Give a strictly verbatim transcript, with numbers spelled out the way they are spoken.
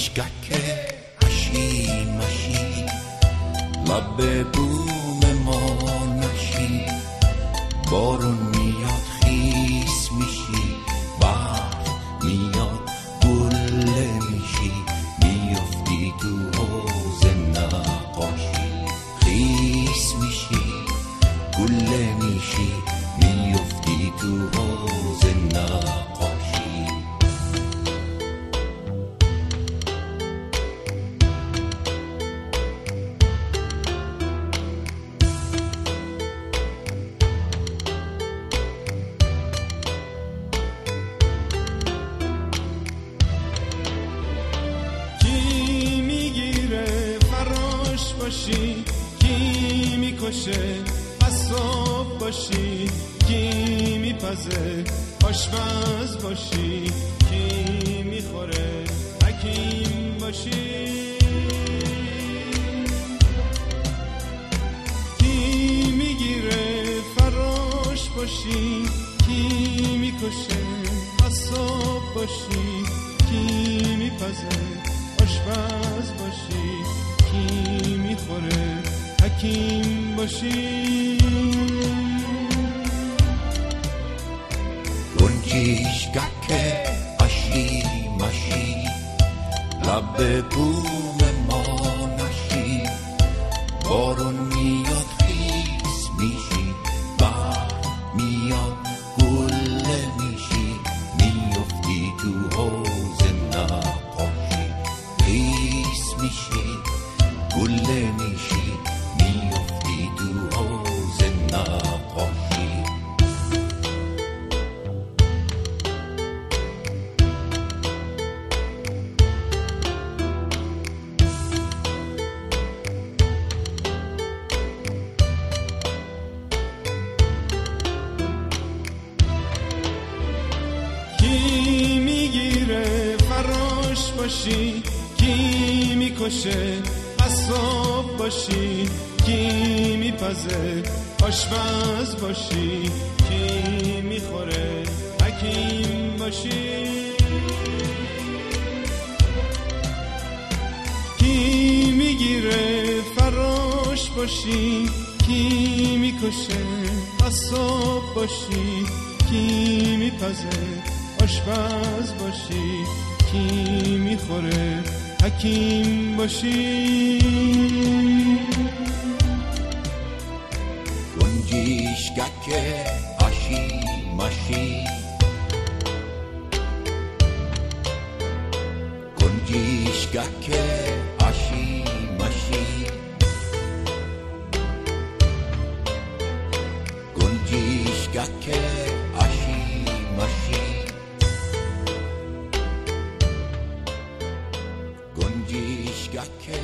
گنجشگک اشی مشی لب بوم ما نشی بارون میاد خیس میشی برف میاد گله میشی میافتی تو حوض نقاشی خیس میشی گله میشی میافتی تو حوض نقاشی باشی کی میکشه قصاب باشی کی میپزه آشپز باشی کی میخوره حکیم باشی کی میگیره فراش باشی کی میکشه قصاب باشی کی میپزه آشپز باشی کی میخوره حکیم باشی گنجشگک اشی مشی لب بوم ما نشی بارون میاد خیس میشی برف میاد گله میشی میافتی تو حوض نقاشی خیس میشی گله میشی میافتی تو حوض نقاشی کی میگیره فراش باشی کی میکشه قصاب باشی کی میپزه آشپز باشی کی میخوره حکیم باشی کی میگیره فراش باشی کی میکشه قصاب باشی کی میپزه آشپز باشی کی میخوره حکیم باشی گنجشگک اشی مشی گنجشگک اشی مشی گنجشگک اشی مشی گنجشگک